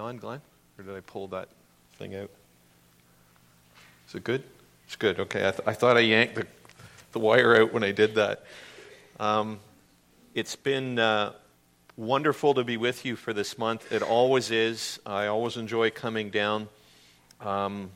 on, Glenn? Or did I pull that thing out? Is it good? It's good. Okay. I thought I yanked the wire out when I did that. It's been wonderful to be with you for this month. It always is. I always enjoy coming down. I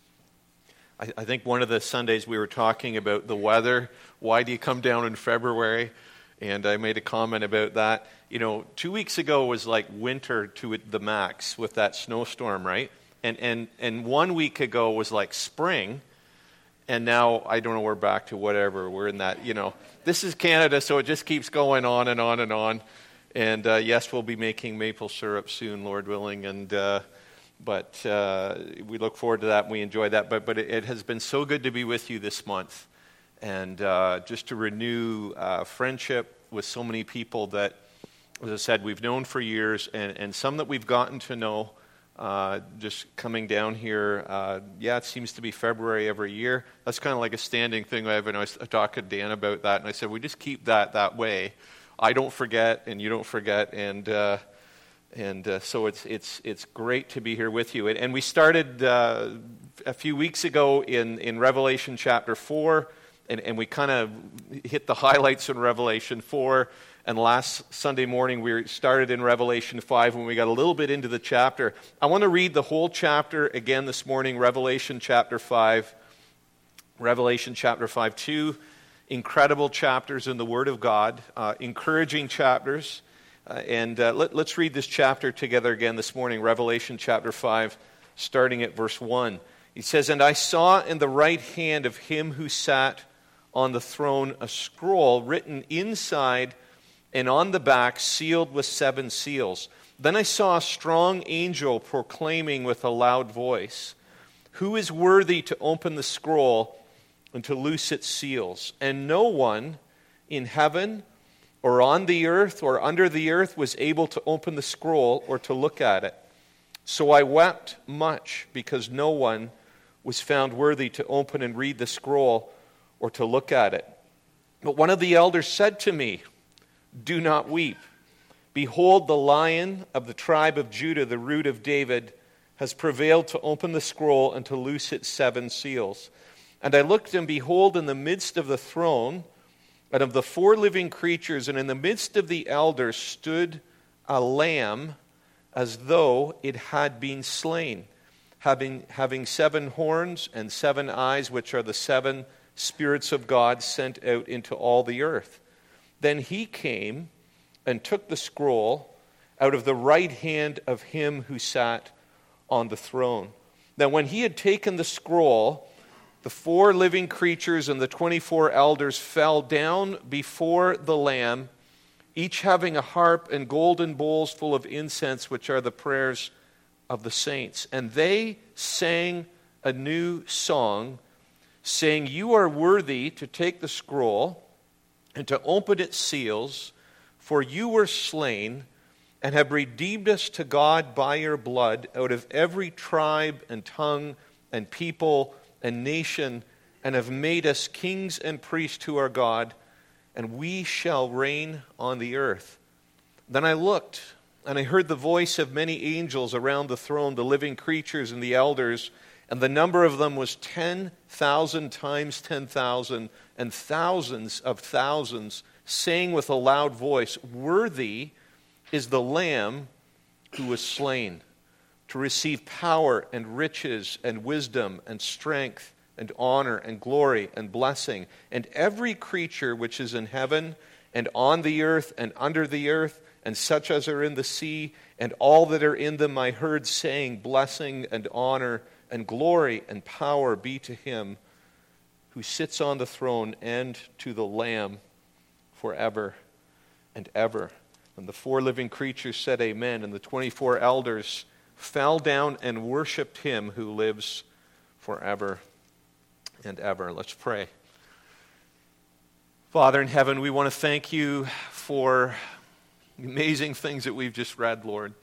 think one of the Sundays we were talking about the weather. Why do you come down in February? And I made a comment about that. 2 weeks ago was like winter to the max with that snowstorm, right? And 1 week ago was like spring. And now, I don't know, we're back to whatever. We're in that, this is Canada, so it just keeps going on and on and on. And yes, we'll be making maple syrup soon, Lord willing. But we look forward to that and we enjoy that. But it has been so good to be with you this month. And just to renew friendship with so many people that, as I said, we've known for years. And some that we've gotten to know just coming down here. It seems to be February every year. That's kind of like a standing thing. I talked to Dan about that. And I said, we just keep that way. I don't forget and you don't forget. And so it's great to be here with you. And we started a few weeks ago in Revelation chapter 4, and we kind of hit the highlights in Revelation 4. And last Sunday morning we started in Revelation 5 when we got a little bit into the chapter. I want to read the whole chapter again this morning, Revelation chapter 5. Revelation chapter 5, 2 incredible chapters in the Word of God, encouraging chapters. Let's read this chapter together again this morning, Revelation chapter 5, starting at verse 1. He says, "And I saw in the right hand of him who sat on the throne a scroll written inside and on the back, sealed with 7 seals. Then I saw a strong angel proclaiming with a loud voice, 'Who is worthy to open the scroll and to loose its seals?' And no one in heaven or on the earth or under the earth was able to open the scroll or to look at it. So I wept much because no one was found worthy to open and read the scroll or to look at it. But one of the elders said to me, 'Do not weep. Behold, the Lion of the tribe of Judah, the Root of David, has prevailed to open the scroll and to loose its 7 seals.' And I looked, and behold, in the midst of the throne and of the 4 living creatures, and in the midst of the elders stood a lamb as though it had been slain, having 7 horns and 7 eyes, which are the 7 spirits of God sent out into all the earth. Then he came and took the scroll out of the right hand of him who sat on the throne. Now when he had taken the scroll, the 4 living creatures and the 24 elders fell down before the Lamb, each having a harp and golden bowls full of incense, which are the prayers of the saints. And they sang a new song, saying, 'You are worthy to take the scroll and to open its seals, for you were slain and have redeemed us to God by your blood out of every tribe and tongue and people and nation, and have made us kings and priests to our God, and we shall reign on the earth.' Then I looked, and I heard the voice of many angels around the throne, the living creatures and the elders, and the number of them was 10,000 times 10,000, and thousands of thousands, saying with a loud voice, 'Worthy is the Lamb who was slain, to receive power and riches and wisdom and strength and honor and glory and blessing.' And every creature which is in heaven and on the earth and under the earth, and such as are in the sea, and all that are in them, I heard saying, 'Blessing and honor and glory and power be to him who sits on the throne and to the Lamb forever and ever.' And the 4 living creatures said, 'Amen.' And the 24 elders fell down and worshipped him who lives forever and ever." Let's pray. Father in heaven, we want to thank you for the amazing things that we've just read, Lord.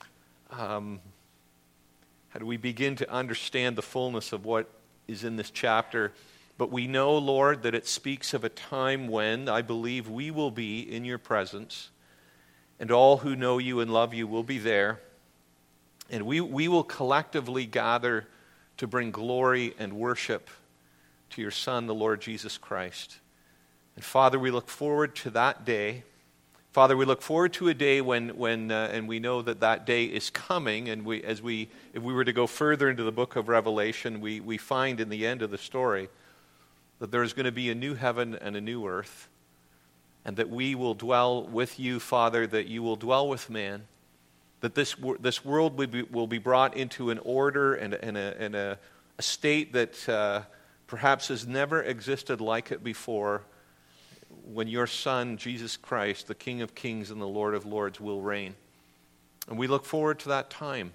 How do we begin to understand the fullness of what is in this chapter? But we know, Lord, that it speaks of a time when I believe we will be in your presence, and all who know you and love you will be there. And we will collectively gather to bring glory and worship to your Son, the Lord Jesus Christ. And Father, we look forward to that day. Father, we look forward to a day when and we know that day is coming. And if we were to go further into the book of Revelation, we find in the end of the story that there is going to be a new heaven and a new earth, and that we will dwell with you, Father, that you will dwell with man, that this world will be brought into an order and a state that perhaps has never existed like it before, when your Son, Jesus Christ, the King of Kings and the Lord of Lords, will reign. And we look forward to that time.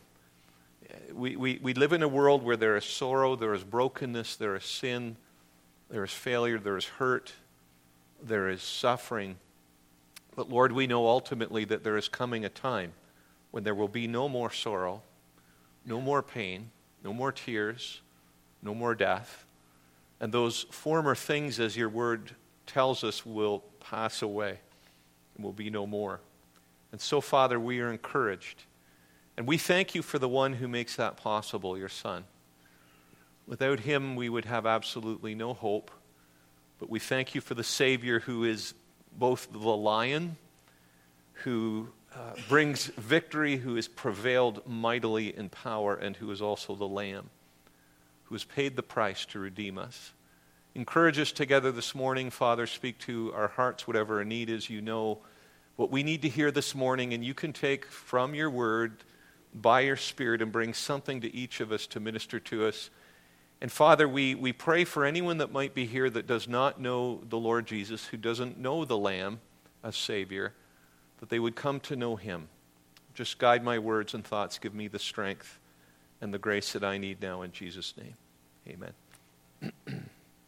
We live in a world where there is sorrow, there is brokenness, there is sin, there is failure, there is hurt, there is suffering. But Lord, we know ultimately that there is coming a time when there will be no more sorrow, no more pain, no more tears, no more death. And those former things, as your word tells us, will pass away and will be no more. And so, Father, we are encouraged. And we thank you for the one who makes that possible, your Son. Without him, we would have absolutely no hope. But we thank you for the Savior who is both the Lion, who brings victory, who has prevailed mightily in power, and who is also the Lamb, who has paid the price to redeem us. Encourage us together this morning, Father. Speak to our hearts, whatever a need is. You know what we need to hear this morning, and you can take from your word by your Spirit and bring something to each of us to minister to us. And Father, we pray for anyone that might be here that does not know the Lord Jesus, who doesn't know the Lamb as Savior, that they would come to know him. Just guide my words and thoughts. Give me the strength and the grace that I need now in Jesus' name. Amen.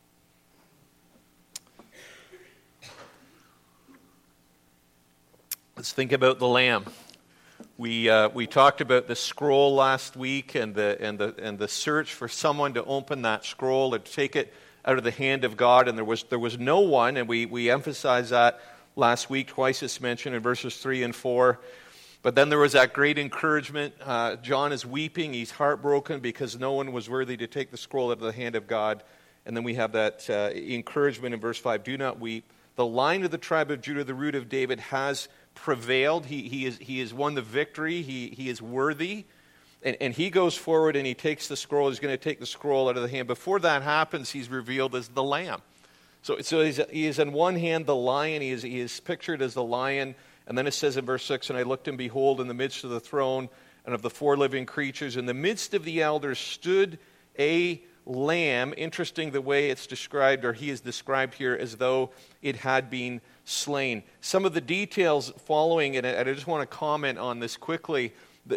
Let's think about the Lamb. We talked about the scroll last week and the search for someone to open that scroll and take it out of the hand of God, and there was no one, and we emphasized that last week. Twice it's mentioned in verses 3 and 4. But then there was that great encouragement. John is weeping. He's heartbroken because no one was worthy to take the scroll out of the hand of God. And then we have that encouragement in verse 5. Do not weep. The Lion of the tribe of Judah, the Root of David, has prevailed. He has won the victory. He is worthy. And he goes forward and he takes the scroll. He's going to take the scroll out of the hand. Before that happens, he's revealed as the Lamb. So he is on one hand the Lion. He is pictured as the Lion. And then it says in verse 6, and I looked and behold, in the midst of the throne and of the four living creatures, in the midst of the elders stood a lamb. Interesting the way it's described, or he is described here as though it had been slain. Some of the details following, and I just want to comment on this quickly.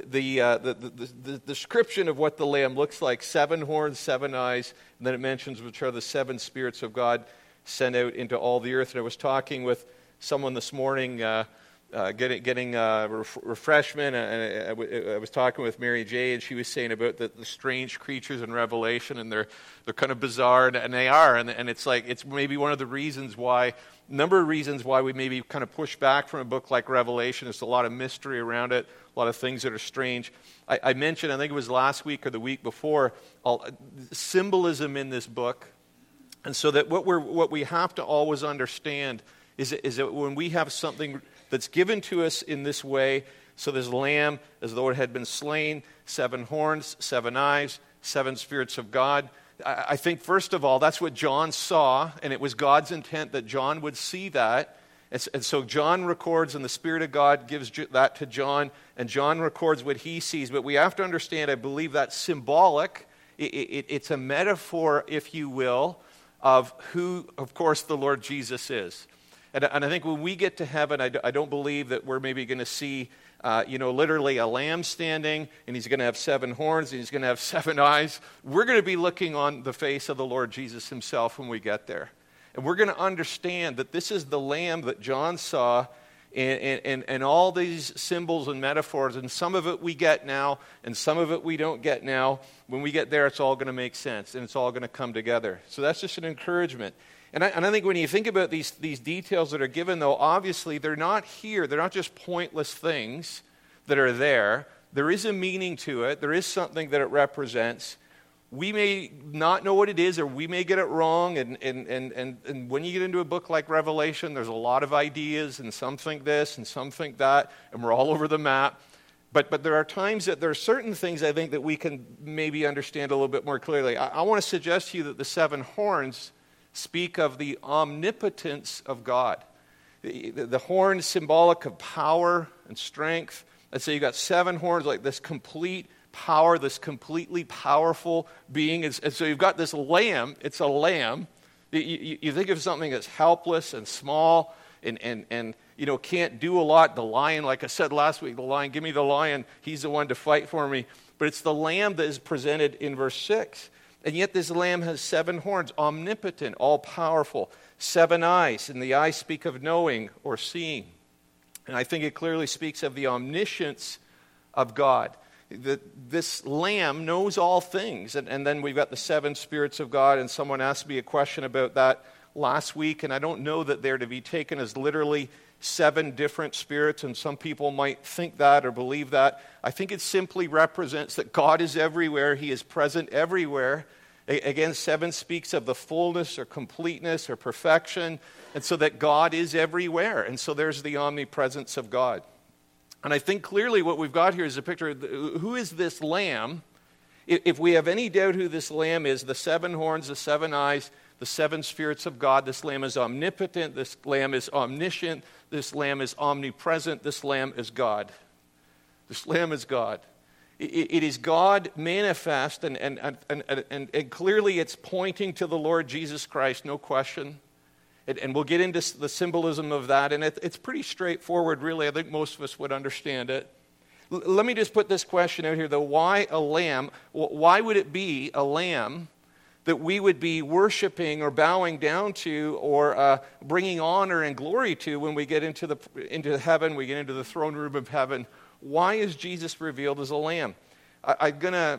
The description of what the lamb looks like: 7 horns, 7 eyes, and then it mentions which are the 7 spirits of God sent out into all the earth. And I was talking with someone this morning, getting refreshment, and I was talking with Mary J, and she was saying about the strange creatures in Revelation, and they're kind of bizarre, and they are, and it's like, it's maybe one of the reasons why, number of reasons why we maybe kind of push back from a book like Revelation. There's a lot of mystery around it, a lot of things that are strange. I mentioned, I think it was last week or the week before, symbolism in this book, and so that what we have to always understand is that when we have something that's given to us in this way, so this lamb, as though it had been slain, 7 horns, 7 eyes, 7 spirits of God. I think, first of all, that's what John saw, and it was God's intent that John would see that. And so John records, and the Spirit of God gives that to John, and John records what he sees. But we have to understand, I believe that's symbolic. It's a metaphor, if you will, of who, of course, the Lord Jesus is. And I think when we get to heaven, I don't believe that we're maybe going to see, literally a lamb standing, and he's going to have 7 horns, and he's going to have 7 eyes. We're going to be looking on the face of the Lord Jesus himself when we get there. And we're going to understand that this is the lamb that John saw, and all these symbols and metaphors, and some of it we get now, and some of it we don't get now. When we get there, it's all going to make sense, and it's all going to come together. So that's just an encouragement. And I think when you think about these details that are given, though, obviously they're not here. They're not just pointless things that are there. There is a meaning to it. There is something that it represents. We may not know what it is, or we may get it wrong. And when you get into a book like Revelation, there's a lot of ideas, and some think this, and some think that, and we're all over the map. But there are times that there are certain things, I think, that we can maybe understand a little bit more clearly. I want to suggest to you that the 7 horns speak of the omnipotence of God. The horn is symbolic of power and strength. Let's say you've got 7 horns, like this complete power, this completely powerful being. And so you've got this lamb. It's a lamb. You think of something that's helpless and small and can't do a lot. The lion, like I said last week, the lion, give me the lion. He's the one to fight for me. But it's the lamb that is presented in verse 6. And yet this lamb has 7 horns, omnipotent, all-powerful, 7 eyes. And the eyes speak of knowing or seeing. And I think it clearly speaks of the omniscience of God. This lamb knows all things. And then we've got the 7 spirits of God. And someone asked me a question about that last week. And I don't know that they're to be taken as literally 7 different spirits. And some people might think that or believe that. I think it simply represents that God is everywhere. He is present everywhere. Again, 7 speaks of the fullness or completeness or perfection, and so that God is everywhere. And so there's the omnipresence of God. And I think clearly what we've got here is a picture of who is this lamb. If we have any doubt who this lamb is, the 7 horns, the 7 eyes, the 7 spirits of God, this lamb is omnipotent, this lamb is omniscient, this lamb is omnipresent, this lamb is God. This lamb is God. It is God manifest, and clearly it's pointing to the Lord Jesus Christ, no question. And we'll get into the symbolism of that, and it's pretty straightforward, really. I think most of us would understand it. Let me just put this question out here, though. Why a lamb? Why would it be a lamb that we would be worshiping or bowing down to or bringing honor and glory to when we get into heaven, we get into the throne room of heaven? Why is Jesus revealed as a lamb? I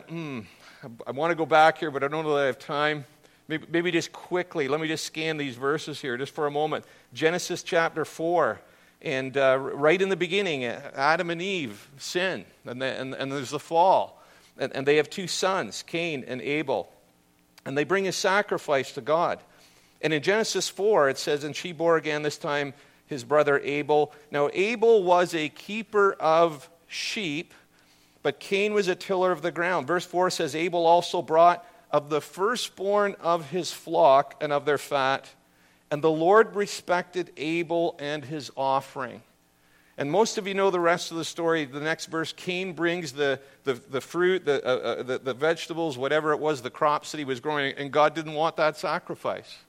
want to go back here, but I don't know that I have time. Maybe just quickly, let me just scan these verses here just for a moment. Genesis chapter 4, and right in the beginning, Adam and Eve sin, and there's the fall. And they have 2 sons, Cain and Abel. And they bring a sacrifice to God. And in Genesis 4, it says, and she bore again this time his brother Abel. Now Abel was a keeper of sheep, but Cain was a tiller of the ground. Verse 4 says, Abel also brought of the firstborn of his flock and of their fat, and the Lord respected Abel and his offering. And most of you know the rest of the story. The next verse, Cain brings the fruit, the vegetables, whatever it was, the crops that he was growing, and God didn't want that sacrifice.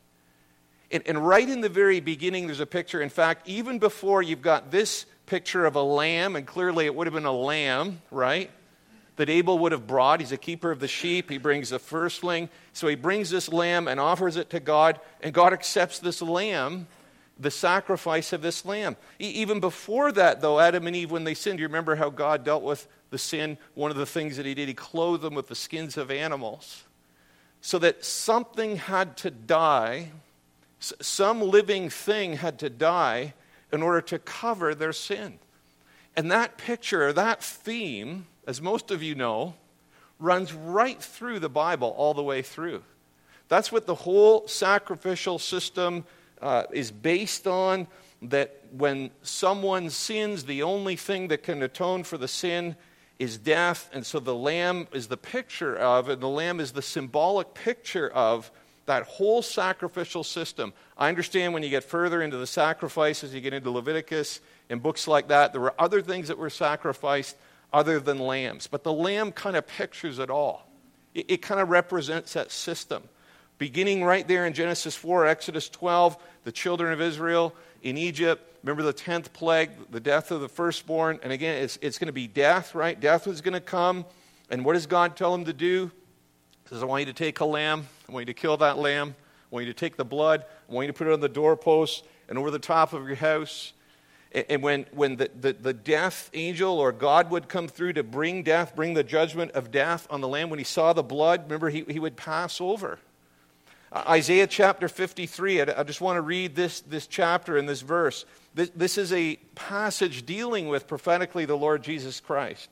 And right in the very beginning, there's a picture. In fact, even before you've got this picture of a lamb, and clearly it would have been a lamb, right, that Abel would have brought. He's a keeper of the sheep. He brings the firstling. So he brings this lamb and offers it to God, and God accepts this lamb, the sacrifice of this lamb. Even before that, though, Adam and Eve, when they sinned, you remember how God dealt with the sin? One of the things that he did, he clothed them with the skins of animals, so that something had to die. Some living thing had to die in order to cover their sin. And that picture, that theme, as most of you know, runs right through the Bible all the way through. That's what the whole sacrificial system is based on, that when someone sins, the only thing that can atone for the sin is death. And so the lamb is the picture of, and the lamb is the symbolic picture of that whole sacrificial system. I understand when you get further into the sacrifices, you get into Leviticus and books like that, there were other things that were sacrificed other than lambs. But the lamb kind of pictures it all. It kind of represents that system. Beginning right there in Genesis 4, Exodus 12, the children of Israel in Egypt, remember the 10th plague, the death of the firstborn. And again, it's going to be death, right? Death was going to come. And what does God tell them to do? He says, I want you to take a lamb. I want you to kill that lamb. I want you to take the blood. I want you to put it on the doorpost and over the top of your house. And when the death angel or God would come through to bring death, bring the judgment of death on the lamb, when he saw the blood, remember, he would pass over. Isaiah chapter 53, I just want to read this chapter and this verse. This is a passage dealing with prophetically the Lord Jesus Christ.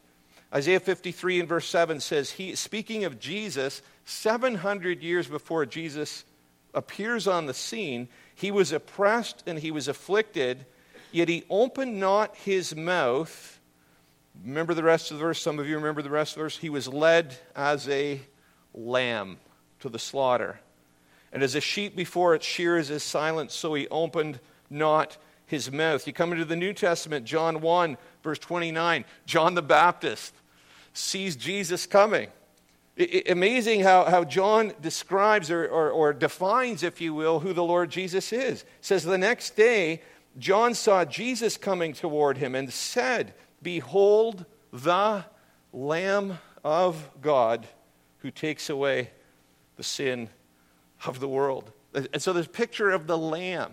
Isaiah 53 and verse 7 says, speaking of Jesus, 700 years before Jesus appears on the scene, he was oppressed and he was afflicted, yet he opened not his mouth. Remember the rest of the verse? Some of you remember the rest of the verse? He was led as a lamb to the slaughter. And as a sheep before its shearers is silent, so he opened not his mouth. You come into the New Testament, John 1, verse 29. John the Baptist sees Jesus coming. Amazing how John describes or defines, if you will, who the Lord Jesus is. It says, the next day, John saw Jesus coming toward him and said, behold the Lamb of God who takes away the sin of the world. And so this picture of the Lamb,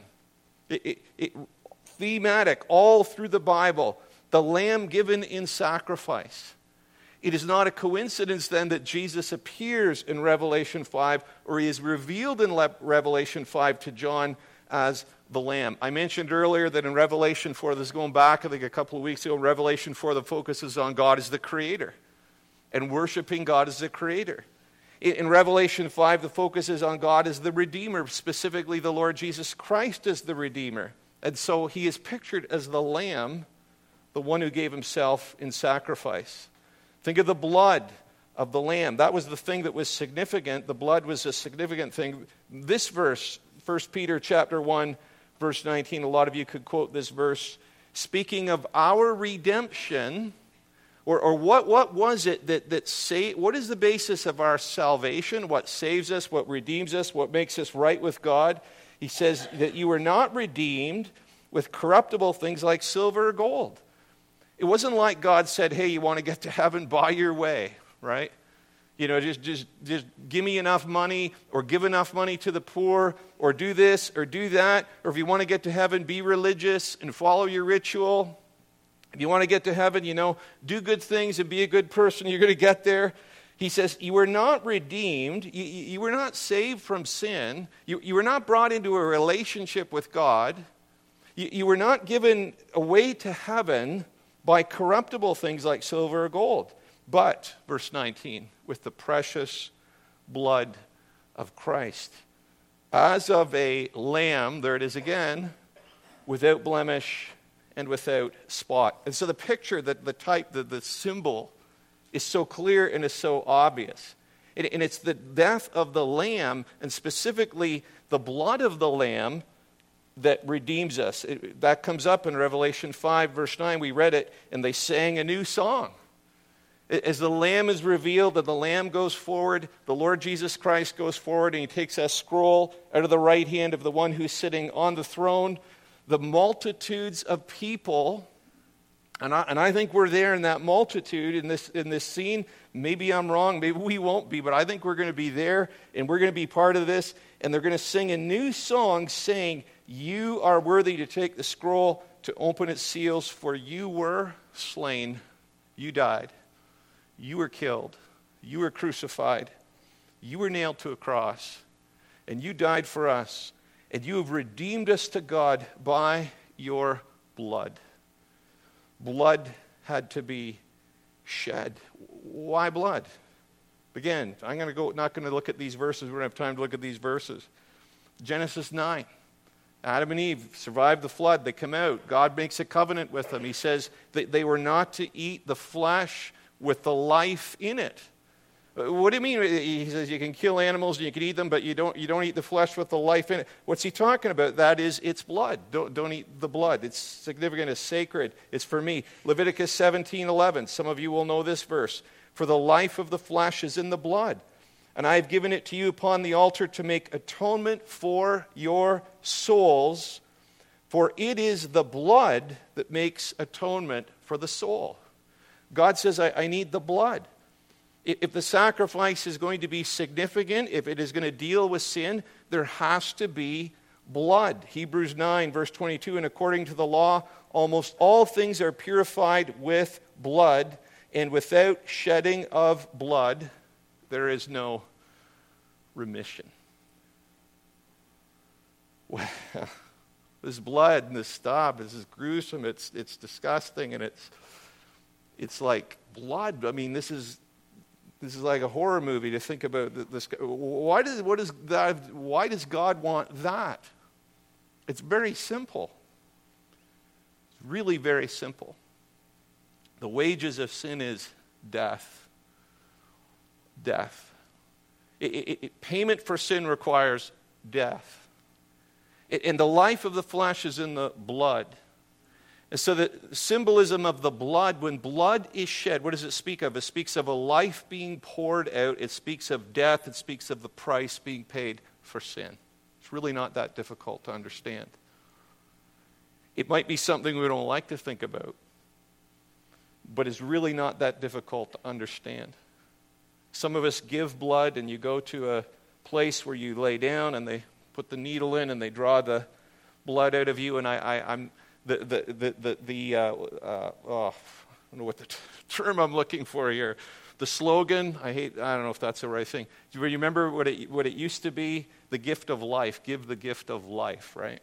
thematic all through the Bible, the Lamb given in sacrifice. It is not a coincidence then that Jesus appears in Revelation 5, or he is revealed in Revelation 5 to John as the Lamb. I mentioned earlier that in Revelation 4, this is going back I think a couple of weeks ago, in Revelation 4 the focus is on God as the Creator and worshiping God as the Creator. In Revelation 5 the focus is on God as the Redeemer, specifically the Lord Jesus Christ as the Redeemer. And so he is pictured as the Lamb, the one who gave himself in sacrifice. Think of the blood of the Lamb. That was the thing that was significant. The blood was a significant thing. This verse, 1 Peter chapter 1, verse 19, a lot of you could quote this verse. Speaking of our redemption, or what was it what is the basis of our salvation? What saves us, what redeems us, what makes us right with God? He says that you were not redeemed with corruptible things like silver or gold. It wasn't like God said, hey, you want to get to heaven, buy your way, right? You know, just give me enough money, or give enough money to the poor, or do this or do that. Or if you want to get to heaven, be religious and follow your ritual. If you want to get to heaven, do good things and be a good person, you're going to get there. He says, you were not redeemed. You were not saved from sin. You were not brought into a relationship with God. You were not given a way to heaven by corruptible things like silver or gold. But, verse 19, with the precious blood of Christ, as of a lamb, there it is again, without blemish and without spot. And so the picture, the type, the symbol is so clear and is so obvious. And it's the death of the Lamb, and specifically the blood of the Lamb, that redeems us. That comes up in Revelation 5, verse 9. We read it, and they sang a new song. As the Lamb is revealed, and the Lamb goes forward, the Lord Jesus Christ goes forward, and he takes a scroll out of the right hand of the one who's sitting on the throne. The multitudes of people, and I think we're there in that multitude, in this scene. Maybe I'm wrong, maybe we won't be, but I think we're going to be there, and we're going to be part of this, and they're going to sing a new song saying, you are worthy to take the scroll, to open its seals, for you were slain, you died, you were killed, you were crucified, you were nailed to a cross, and you died for us, and you have redeemed us to God by your blood. Blood had to be shed. Why blood? Again, I'm not going to look at these verses. We don't have time to look at these verses. Genesis 9. Adam and Eve survive the flood. They come out. God makes a covenant with them. He says that they were not to eat the flesh with the life in it. What do you mean? He says you can kill animals and you can eat them, but you don't eat the flesh with the life in it. What's he talking about? That is, it's blood. Don't eat the blood. It's significant. It's sacred. It's for me. Leviticus 17:11. Some of you will know this verse. For the life of the flesh is in the blood, and I have given it to you upon the altar to make atonement for your souls, for it is the blood that makes atonement for the soul. God says, I need the blood. If the sacrifice is going to be significant, if it is going to deal with sin, there has to be blood. Hebrews 9, verse 22, and according to the law, almost all things are purified with blood, and without shedding of blood, there is no remission. Well, this blood and this stuff, this is gruesome, it's disgusting, and It's like blood. I mean, this is like a horror movie to think about this. Why does God want that? It's very simple. It's really very simple. The wages of sin is death. Death. Payment for sin requires death. And the life of the flesh is in the blood. And so the symbolism of the blood, when blood is shed, what does it speak of? It speaks of a life being poured out. It speaks of death. It speaks of the price being paid for sin. It's really not that difficult to understand. It might be something we don't like to think about, but it's really not that difficult to understand. Some of us give blood, and you go to a place where you lay down, and they put the needle in, and they draw the blood out of you. And I don't know what the term I'm looking for here. The slogan, I don't know if that's the right thing. Do you remember what it used to be? The gift of life. Give the gift of life, right?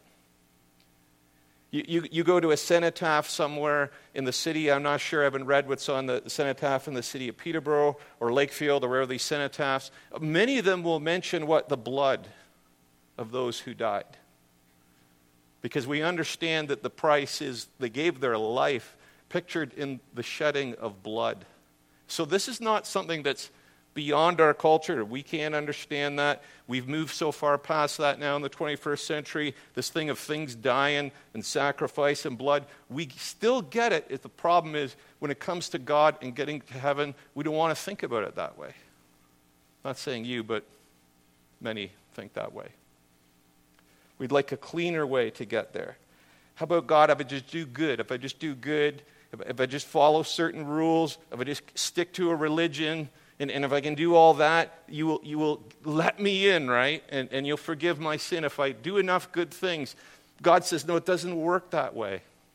You go to a cenotaph somewhere in the city. I'm not sure. I haven't read what's on the cenotaph in the city of Peterborough or Lakefield or wherever these cenotaphs. Many of them will mention the blood of those who died. Because we understand that the price is they gave their life, pictured in the shedding of blood. So this is not something that's beyond our culture. We can't understand that. We've moved so far past that now in the 21st century. This thing of things dying and sacrifice and blood. We still get it. The problem is when it comes to God and getting to heaven, we don't want to think about it that way. I'm not saying you, but many think that way. We'd like a cleaner way to get there. How about God, if I just do good? If I just do good, if I just follow certain rules, if I just stick to a religion, and if I can do all that, you will let me in, right? And you'll forgive my sin if I do enough good things. God says, no, it doesn't work that way.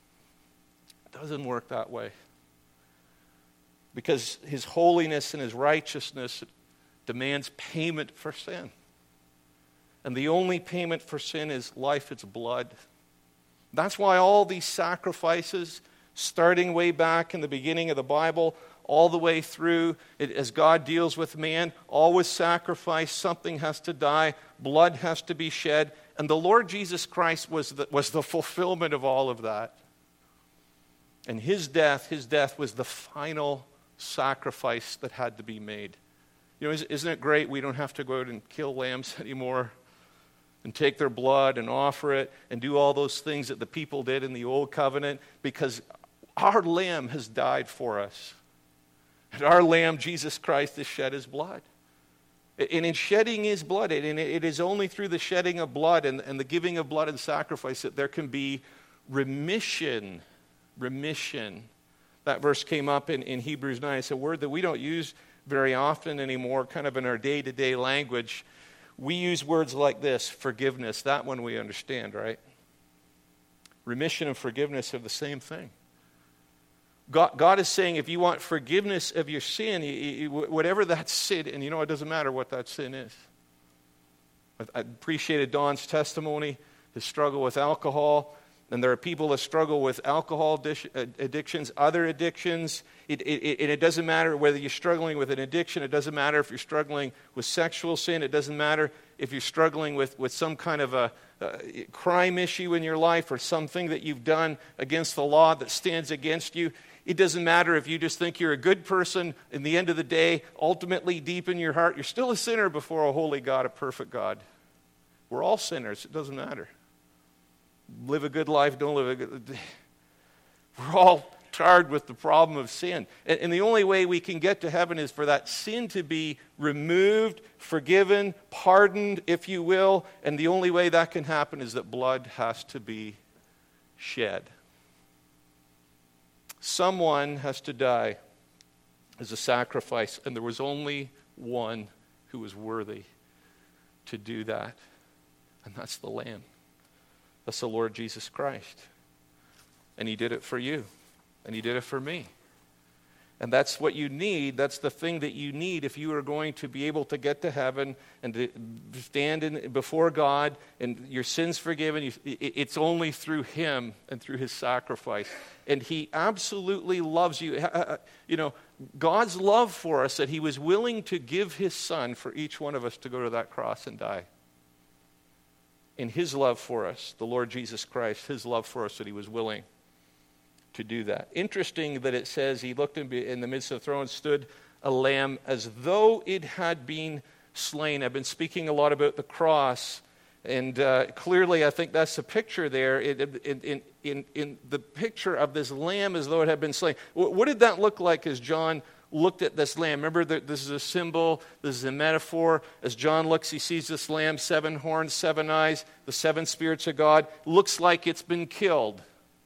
It doesn't work that way. Because his holiness and his righteousness demands payment for sin. And the only payment for sin is life, it's blood. That's why all these sacrifices, starting way back in the beginning of the Bible, all the way through, as God deals with man, always sacrifice, something has to die, blood has to be shed, and the Lord Jesus Christ was the fulfillment of all of that. And his death was the final sacrifice that had to be made. You know, isn't it great we don't have to go out and kill lambs anymore and take their blood and offer it and do all those things that the people did in the old covenant, because our lamb has died for us. And our lamb, Jesus Christ, has shed his blood. And in shedding his blood, and it is only through the shedding of blood and the giving of blood and sacrifice that there can be remission. Remission. That verse came up in Hebrews 9. It's a word that we don't use very often anymore, kind of in our day-to-day language. We use words like this, forgiveness. That one we understand, right? Remission and forgiveness are the same thing. God is saying if you want forgiveness of your sin, whatever that sin, and it doesn't matter what that sin is. I appreciated Don's testimony, his struggle with alcohol. And there are people that struggle with alcohol addictions, other addictions. It doesn't matter whether you're struggling with an addiction. It doesn't matter if you're struggling with sexual sin. It doesn't matter if you're struggling with some kind of a crime issue in your life or something that you've done against the law that stands against you. It doesn't matter if you just think you're a good person. In the end of the day, ultimately, deep in your heart, you're still a sinner before a holy God, a perfect God. We're all sinners. It doesn't matter. Live a good life, don't live a good... We're all charged with the problem of sin. And the only way we can get to heaven is for that sin to be removed, forgiven, pardoned, if you will. And the only way that can happen is that blood has to be shed. Someone has to die as a sacrifice, and there was only one who was worthy to do that, and that's the Lamb. That's the Lord Jesus Christ. And he did it for you. And he did it for me. And that's what you need. That's the thing that you need if you are going to be able to get to heaven and to stand before God and your sins forgiven. It's only through him and through his sacrifice. And he absolutely loves you. God's love for us, that he was willing to give his son for each one of us to go to that cross and die. In his love for us, the Lord Jesus Christ, his love for us, that he was willing to do that. Interesting that it says he looked in the midst of the throne, stood a lamb as though it had been slain. I've been speaking a lot about the cross, and clearly I think that's the picture there in the picture of this lamb as though it had been slain. What did that look like as John looked at this lamb? Remember that this is a symbol, this is a metaphor. As John looks, he sees this lamb, 7 horns, 7 eyes, the 7 spirits of God. Looks like it's been killed.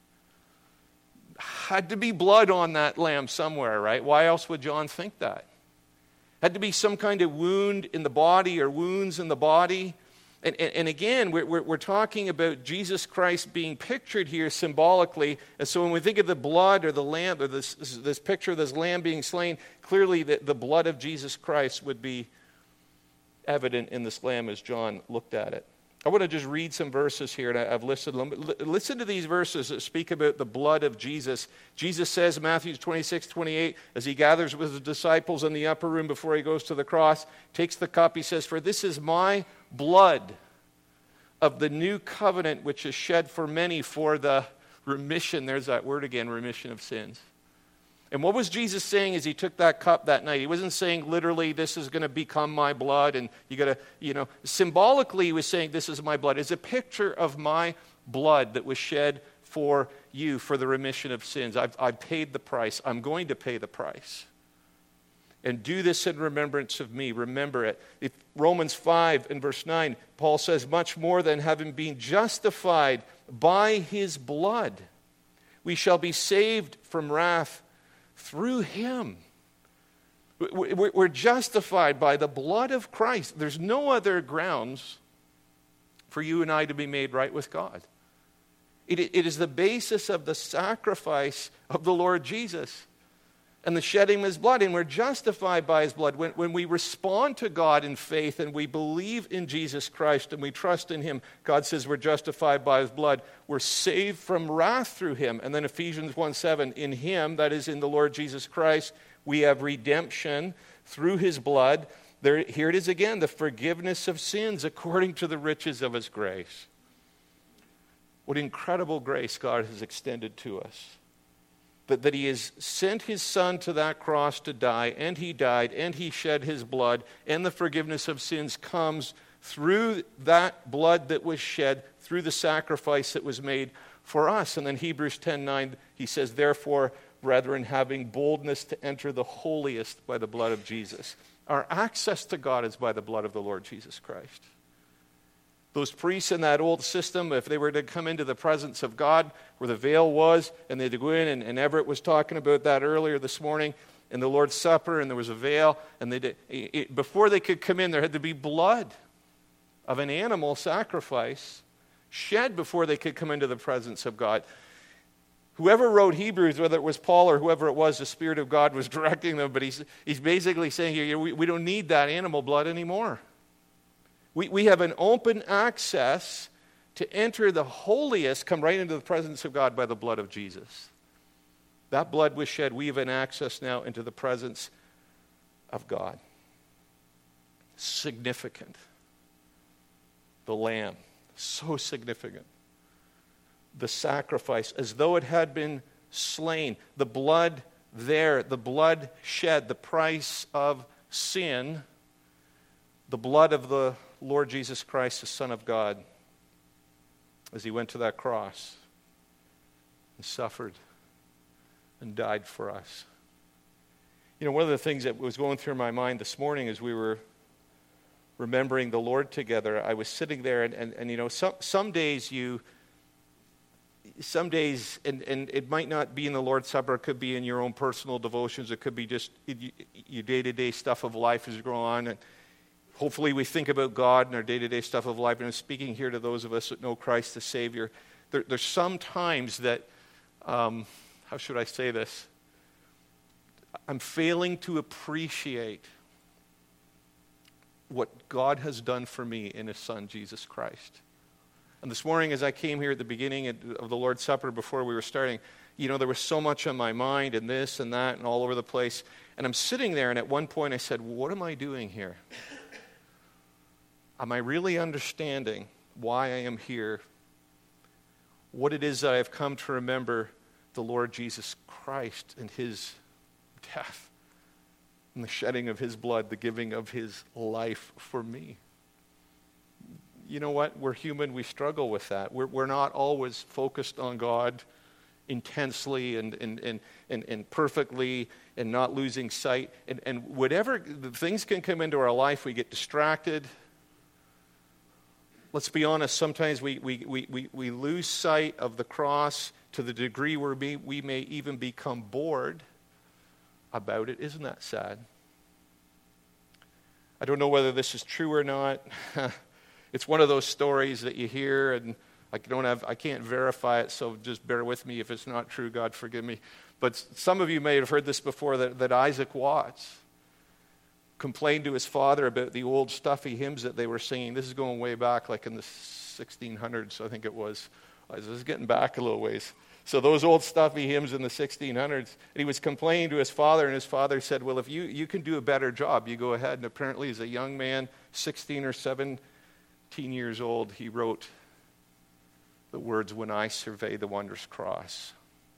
Had to be blood on that lamb somewhere, right? Why else would John think that? Had to be some kind of wound in the body or wounds in the body. And again, we're talking about Jesus Christ being pictured here symbolically. And so when we think of the blood or the lamb, or this picture of this lamb being slain, clearly the blood of Jesus Christ would be evident in this lamb as John looked at it. I want to just read some verses here, and I've listed them. Listen to these verses that speak about the blood of Jesus. Jesus says, Matthew 26:28, as he gathers with the disciples in the upper room before he goes to the cross, takes the cup, he says, "For this is my blood of the new covenant, which is shed for many for the remission," there's that word again, remission of sins. And what was Jesus saying as he took that cup that night? He wasn't saying literally, this is going to become my blood, and you got to, symbolically he was saying, this is my blood. It's a picture of my blood that was shed for you for the remission of sins. I've paid the price. I'm going to pay the price. And do this in remembrance of me. Remember it. Romans 5 and verse 9, Paul says, much more than having been justified by his blood, we shall be saved from wrath through him. We're justified by the blood of Christ. There's no other grounds for you and I to be made right with God. It is the basis of the sacrifice of the Lord Jesus and the shedding of his blood, and we're justified by his blood. When we respond to God in faith and we believe in Jesus Christ and we trust in him, God says we're justified by his blood. We're saved from wrath through him. And then Ephesians 1:7, in him, that is in the Lord Jesus Christ, we have redemption through his blood. Here it is again, the forgiveness of sins according to the riches of his grace. What incredible grace God has extended to us. That he has sent his son to that cross to die, and he died, and he shed his blood, and the forgiveness of sins comes through that blood that was shed, through the sacrifice that was made for us. And then Hebrews 10:9, he says, therefore, brethren, having boldness to enter the holiest by the blood of Jesus. Our access to God is by the blood of the Lord Jesus Christ. Those priests in that old system, if they were to come into the presence of God, where the veil was, and they had to go in, and Everett was talking about that earlier this morning, in the Lord's Supper, and there was a veil, and before they could come in, there had to be blood of an animal sacrifice shed before they could come into the presence of God. Whoever wrote Hebrews, whether it was Paul or whoever it was, the Spirit of God was directing them, but he's basically saying here, we don't need that animal blood anymore. We have an open access to enter the holiest, come right into the presence of God by the blood of Jesus. That blood was shed. We have an access now into the presence of God. Significant. The Lamb, so significant. The sacrifice, as though it had been slain. The blood there, the blood shed, the price of sin, the blood of the Lord Jesus Christ, the Son of God, as he went to that cross and suffered and died for us. One of the things that was going through my mind this morning as we were remembering the Lord together, I was sitting there and some days, and it might not be in the Lord's Supper, it could be in your own personal devotions, it could be just your day-to-day stuff of life as you go on, and hopefully we think about God and our day-to-day stuff of life. And I'm speaking here to those of us that know Christ the Savior. There's some times that, how should I say this? I'm failing to appreciate what God has done for me in His Son, Jesus Christ. And this morning, as I came here at the beginning of the Lord's Supper before we were starting, there was so much on my mind and this and that and all over the place. And I'm sitting there, and at one point I said, what am I doing here? Am I really understanding why I am here? What it is that I have come to remember the Lord Jesus Christ and His death and the shedding of His blood, the giving of His life for me. You know what? We're human. We struggle with that. We're not always focused on God intensely and perfectly and not losing sight. And whatever things can come into our life, we get distracted. Let's be honest, sometimes we lose sight of the cross to the degree where we may even become bored about it. Isn't that sad? I don't know whether this is true or not. It's one of those stories that you hear, and I can't verify it, so just bear with me if it's not true. God forgive me. But some of you may have heard this before, that Isaac Watts complained to his father about the old stuffy hymns that they were singing. This is going way back, like in the 1600s, I think it was. This is getting back a little ways. So those old stuffy hymns in the 1600s, and he was complaining to his father, and his father said, well, if you can do a better job, you go ahead. And apparently as a young man, 16 or 17 years old, he wrote the words, when I survey the wondrous cross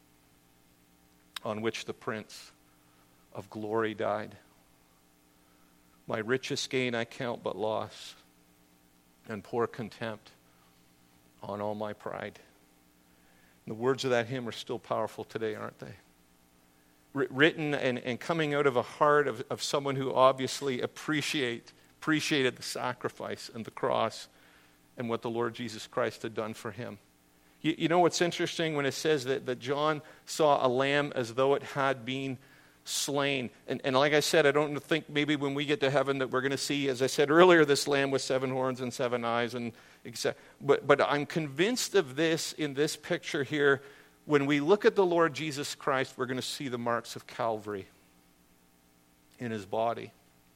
on which the Prince of Glory died. My richest gain I count but loss, and pour contempt on all my pride. And the words of that hymn are still powerful today, aren't they? Written and coming out of a heart of someone who obviously appreciated the sacrifice and the cross and what the Lord Jesus Christ had done for him. You know what's interesting when it says that John saw a lamb as though it had been slain. And like I said, I don't think maybe when we get to heaven that we're going to see, as I said earlier, this lamb with 7 horns and 7 eyes. But I'm convinced of this in this picture here. When we look at the Lord Jesus Christ, we're going to see the marks of Calvary in His body.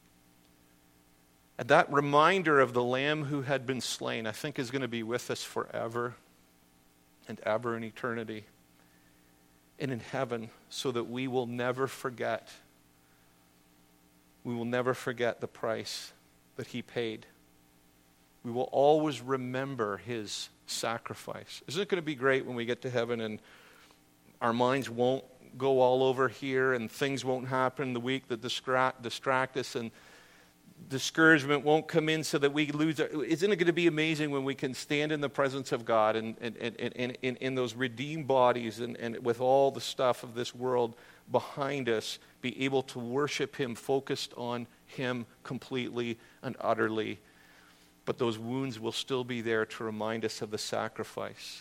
And that reminder of the Lamb who had been slain, I think, is going to be with us forever and ever in eternity and in heaven, so that we will never forget. We will never forget the price that He paid. We will always remember His sacrifice. Isn't it going to be great when we get to heaven and our minds won't go all over here and things won't happen the week that distract us and discouragement won't come in so that we lose isn't it going to be amazing when we can stand in the presence of God and in those redeemed bodies and with all the stuff of this world behind us, be able to worship Him, focused on Him completely and utterly. But those wounds will still be there to remind us of the sacrifice.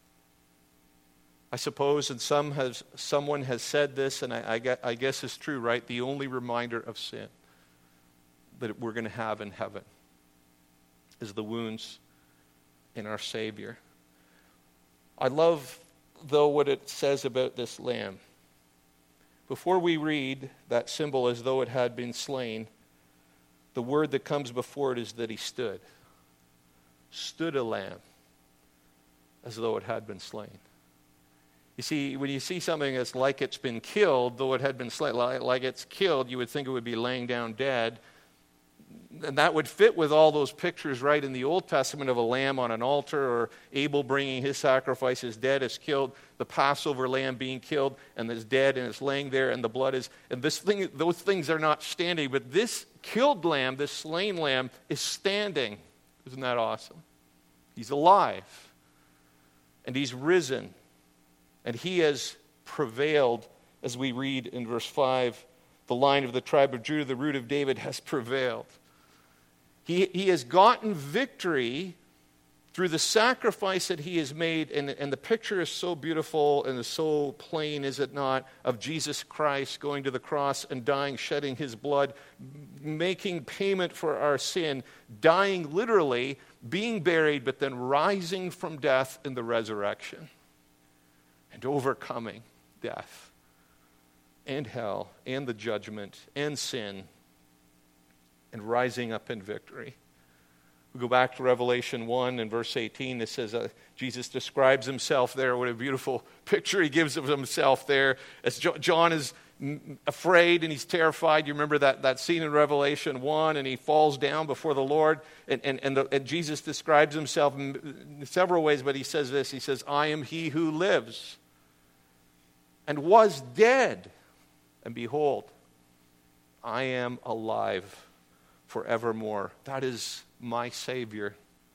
I suppose, and someone has said this, and I guess it's true, right? The only reminder of sin that we're going to have in heaven is the wounds in our Savior. I love, though, what it says about this lamb. Before we read that symbol as though it had been slain, the word that comes before it is that He stood. Stood a lamb as though it had been slain. You see, when you see something that's like it's been killed, though it had been slain, like it's killed, you would think it would be laying down dead. And that would fit with all those pictures, right, in the Old Testament of a lamb on an altar, or Abel bringing his sacrifice, his dead is killed, the Passover lamb being killed, and it's dead, and it's laying there, and the blood is, and those things are not standing, but this killed lamb, this slain lamb, is standing. Isn't that awesome? He's alive, and He's risen, and He has prevailed, as we read in verse 5, the Lion of the tribe of Judah, the Root of David, has prevailed. He has gotten victory through the sacrifice that He has made, and the picture is so beautiful and is so plain, is it not, of Jesus Christ going to the cross and dying, shedding His blood, making payment for our sin, dying literally, being buried, but then rising from death in the resurrection and overcoming death. and hell and the judgment and sin and rising up in victory. We go back to Revelation 1 and verse 18. It says Jesus describes himself there. What a beautiful picture he gives of himself there. As John is afraid and he's terrified. You remember that scene in Revelation 1, and he falls down before the Lord. And Jesus describes himself in several ways, but he says this. He says, I am he who lives and was dead. And behold, I am alive forevermore. That is my Savior.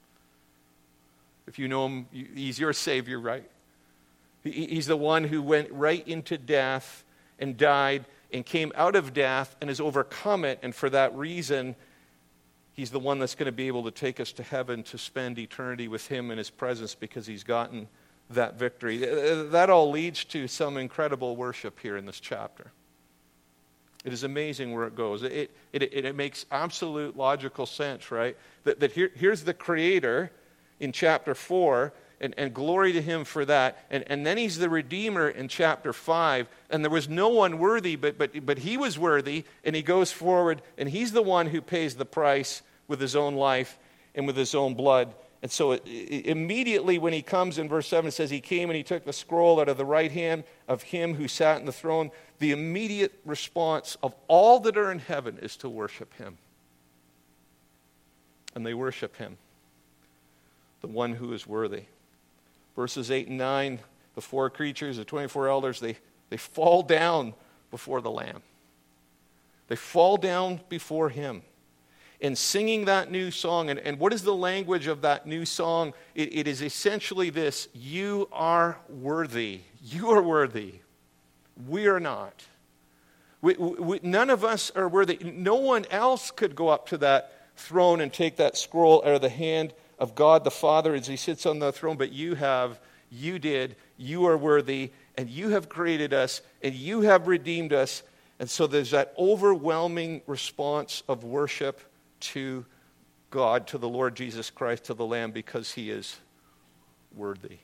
If you know him, he's your Savior, right? He's the one who went right into death and died and came out of death and has overcome it. And for that reason, he's the one that's going to be able to take us to heaven to spend eternity with him in his presence, because he's gotten that victory. That all leads to some incredible worship here in this chapter. It is amazing where it goes. It makes absolute logical sense, right? That here's the Creator in chapter 4, and glory to him for that. And then he's the Redeemer in chapter 5, and there was no one worthy, but he was worthy, and he goes forward, and he's the one who pays the price with his own life and with his own blood. And so immediately when he comes in verse 7, it says, he came and he took the scroll out of the right hand of him who sat in the throne. The immediate response of all that are in heaven is to worship him. And they worship him, the one who is worthy. Verses 8 and 9, the four creatures, the 24 elders, they fall down before the Lamb. They fall down before him. And singing that new song, and what is the language of that new song? It is essentially this: you are worthy. You are worthy. We are not. None of us are worthy. No one else could go up to that throne and take that scroll out of the hand of God the Father as he sits on the throne, but you have, you did, you are worthy, and you have created us, and you have redeemed us. And so there's that overwhelming response of worship to God, to the Lord Jesus Christ, to the Lamb, because he is worthy.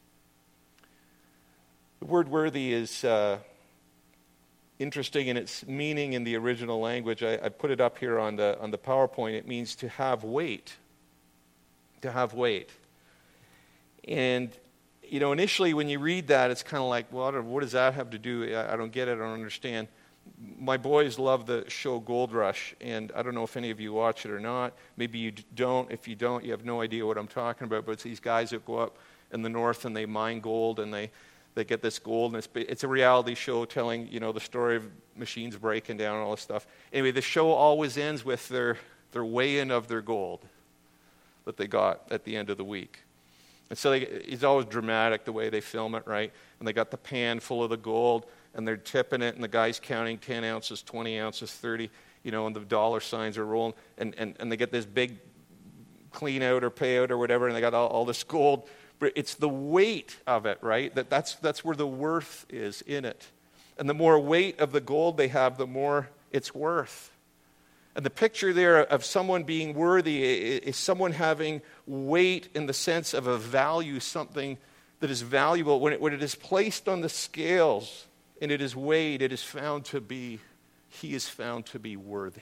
The word worthy is interesting in its meaning in the original language. I put it up here on the PowerPoint. It means to have weight. To have weight. And, you know, initially when you read that, it's kind of like, well, what does that have to do? I don't get it. I don't understand. My boys love the show Gold Rush, and I don't know if any of you watch it or not. Maybe you don't. If you don't, you have no idea what I'm talking about. But it's these guys that go up in the north and they mine gold, and they get this gold, and it's a reality show telling, you know, the story of machines breaking down and all this stuff. Anyway, the show always ends with their weigh-in of their gold that they got at the end of the week. And so it's always dramatic the way they film it, right? And they got the pan full of the gold, and they're tipping it, and the guy's counting 10 ounces, 20 ounces, 30, you know, and the dollar signs are rolling, and they get this big clean out or payout or whatever, and they got all this gold. But it's the weight of it, right? That's where the worth is in it. And the more weight of the gold they have, the more it's worth. And the picture there of someone being worthy is someone having weight in the sense of a value, something that is valuable. When it is placed on the scales and it is weighed, it is found to be, he is found to be worthy.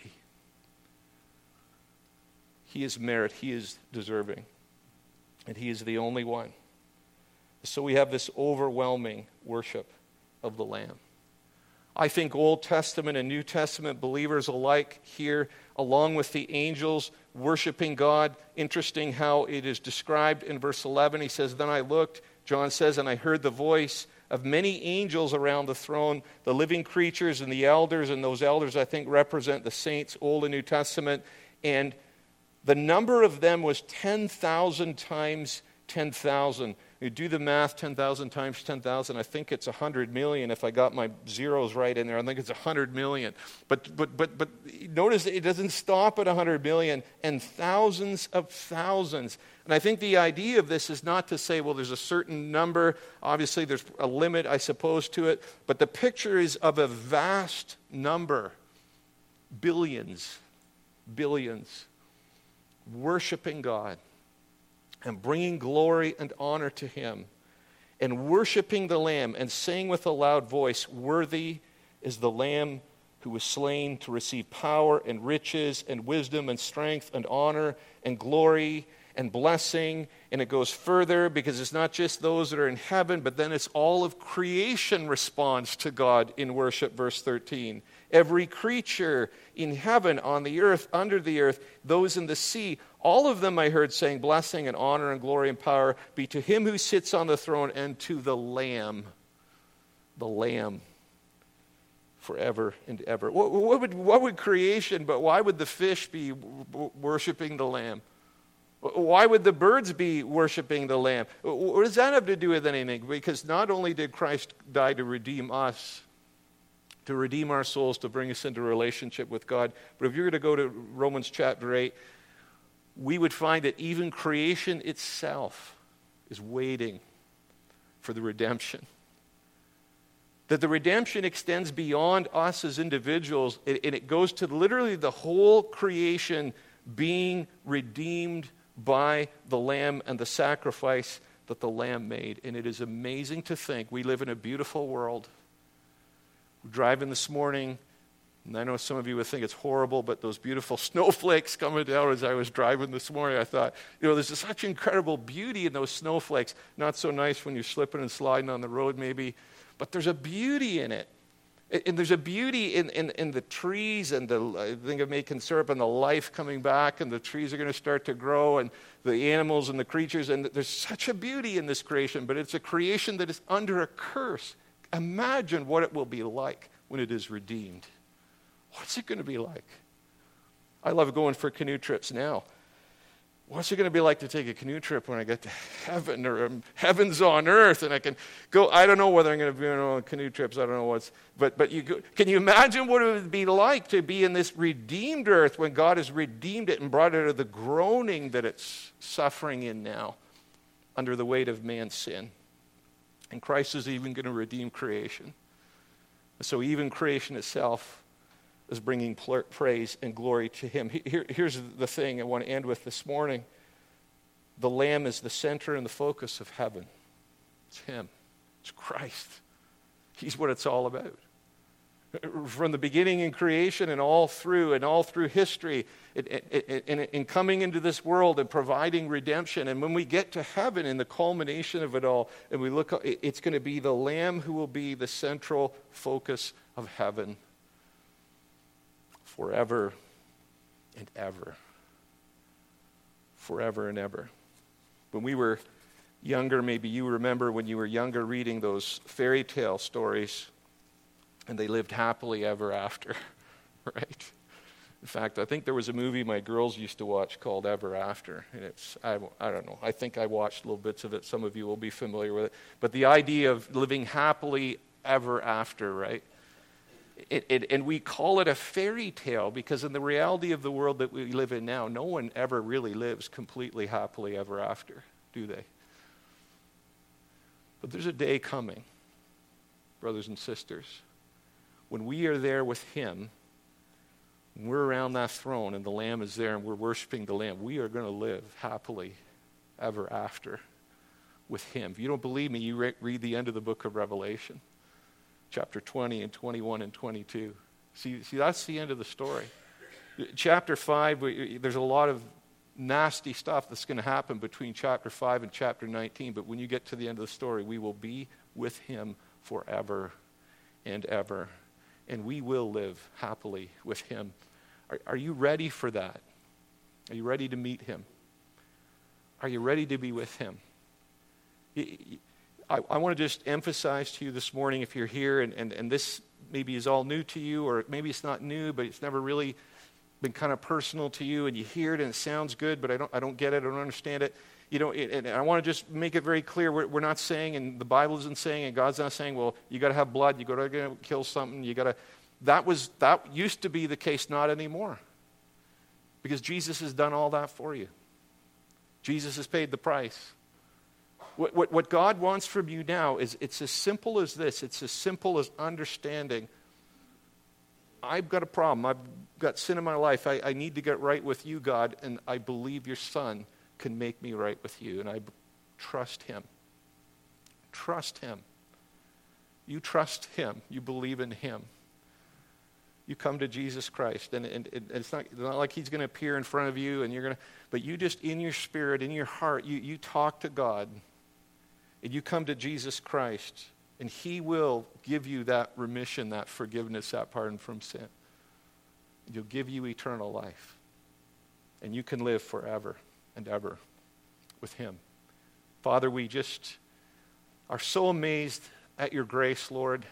He is merit, he is deserving. And he is the only one. So we have this overwhelming worship of the Lamb. I think Old Testament and New Testament believers alike here, along with the angels worshiping God. Interesting how it is described in verse 11. He says, then I looked, John says, and I heard the voice of many angels around the throne, the living creatures and the elders, and those elders I think represent the saints, Old and New Testament. And the number of them was 10,000 times 10,000. You do the math, 10,000 times 10,000, I think it's 100 million. If I got my zeros right in there, I think it's 100 million. But notice it doesn't stop at 100 million, and thousands of thousands. And I think the idea of this is not to say, well, there's a certain number. Obviously, there's a limit, I suppose, to it. But the picture is of a vast number. Billions. Worshiping God and bringing glory and honor to him and worshiping the Lamb and saying with a loud voice, worthy is the Lamb who was slain to receive power and riches and wisdom and strength and honor and glory and blessing. And it goes further because it's not just those that are in heaven, but then it's all of creation responds to God in worship, verse 13. Every creature in heaven, on the earth, under the earth, those in the sea, all of them I heard saying, blessing and honor and glory and power be to him who sits on the throne and to the Lamb. The Lamb. Forever and ever. What would creation, but why would the fish be worshiping the Lamb? Why would the birds be worshiping the Lamb? What does that have to do with anything? Because not only did Christ die to redeem us, to redeem our souls, to bring us into a relationship with God, but if you're going to go to Romans chapter 8, we would find that even creation itself is waiting for the redemption. That the redemption extends beyond us as individuals, and it goes to literally the whole creation being redeemed by the Lamb and the sacrifice that the Lamb made. And it is amazing to think we live in a beautiful world. We're driving this morning, and I know some of you would think it's horrible, but those beautiful snowflakes coming down as I was driving this morning, I thought, there's such incredible beauty in those snowflakes. Not so nice when you're slipping and sliding on the road maybe, but there's a beauty in it. And there's a beauty in the trees, and I think of making syrup and the life coming back, and the trees are going to start to grow, and the animals and the creatures, and there's such a beauty in this creation, but it's a creation that is under a curse. Imagine what it will be like when it is redeemed. What's it going to be like? I love going for canoe trips now. What's it going to be like to take a canoe trip when I get to heaven, or heaven's on earth, and I can go? I don't know whether I'm going to be on canoe trips. I don't know but can you imagine what it would be like to be in this redeemed earth when God has redeemed it and brought it out of the groaning that it's suffering in now under the weight of man's sin? And Christ is even going to redeem creation. So even creation itself is bringing praise and glory to him. Here's the thing I want to end with this morning. The Lamb is the center and the focus of heaven. It's him. It's Christ. He's what it's all about. From the beginning in creation and all through history, in coming into this world and providing redemption. And when we get to heaven in the culmination of it all, and we look, it's going to be the Lamb who will be the central focus of heaven forever and ever. Forever and ever. When we were younger, maybe you remember when you were younger reading those fairy tale stories, and they lived happily ever after, right? In fact, I think there was a movie my girls used to watch called Ever After, and I don't know, I think I watched little bits of it. Some of you will be familiar with it. But the idea of living happily ever after, right? And we call it a fairy tale because in the reality of the world that we live in now, no one ever really lives completely happily ever after, do they? But there's a day coming, brothers and sisters, when we are there with him, when we're around that throne and the Lamb is there and we're worshiping the Lamb, we are going to live happily ever after with him. If you don't believe me, you read the end of the book of Revelation. Chapter 20 and 21 and 22. See, that's the end of the story. Chapter 5, there's a lot of nasty stuff that's going to happen between chapter 5 and chapter 19, but when you get to the end of the story, we will be with him forever and ever, and we will live happily with him. Are you ready for that? Are you ready to meet him? Are you ready to be with him? I want to just emphasize to you this morning, if you're here and this maybe is all new to you, or maybe it's not new, but it's never really been kind of personal to you, and you hear it and it sounds good, but I don't get it, I don't understand it. And I want to just make it very clear, we're not saying, and the Bible isn't saying, and God's not saying, well, you got to have blood, you got to kill something, that used to be the case, not anymore. Because Jesus has done all that for you. Jesus has paid the price. What God wants from you now is, it's as simple as this. It's as simple as understanding, I've got a problem. I've got sin in my life. I need to get right with you, God, and I believe your Son can make me right with you, and I trust him. Trust him. You trust him. You believe in him. You come to Jesus Christ, and it's not like he's going to appear in front of you, and but you just, in your spirit, in your heart, you talk to God, and you come to Jesus Christ, and he will give you that remission, that forgiveness, that pardon from sin. He'll give you eternal life, and you can live forever and ever with him. Father, we just are so amazed at your grace, Lord.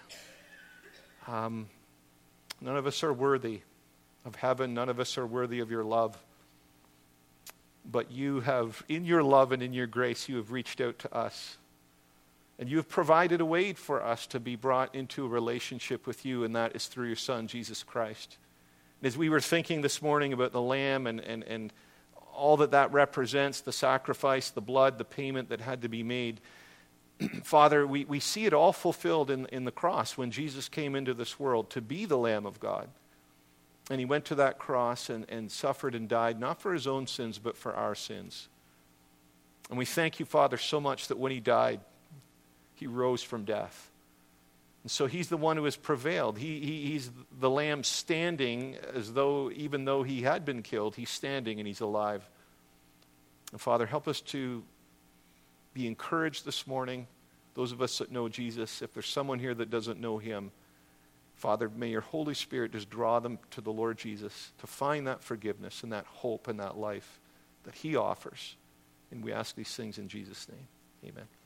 None of us are worthy of heaven. None of us are worthy of your love. But you have, in your love and in your grace, you have reached out to us. And you have provided a way for us to be brought into a relationship with you, and that is through your Son, Jesus Christ. And as we were thinking this morning about the Lamb and all that represents, the sacrifice, the blood, the payment that had to be made, Father, we see it all fulfilled in the cross when Jesus came into this world to be the Lamb of God. And he went to that cross and suffered and died, not for his own sins, but for our sins. And we thank you, Father, so much that when he died, he rose from death. And so he's the one who has prevailed. He's the Lamb standing as though, even though he had been killed, he's standing and he's alive. And Father, help us to be encouraged this morning. Those of us that know Jesus, if there's someone here that doesn't know him, Father, may your Holy Spirit just draw them to the Lord Jesus to find that forgiveness and that hope and that life that he offers. And we ask these things in Jesus' name. Amen.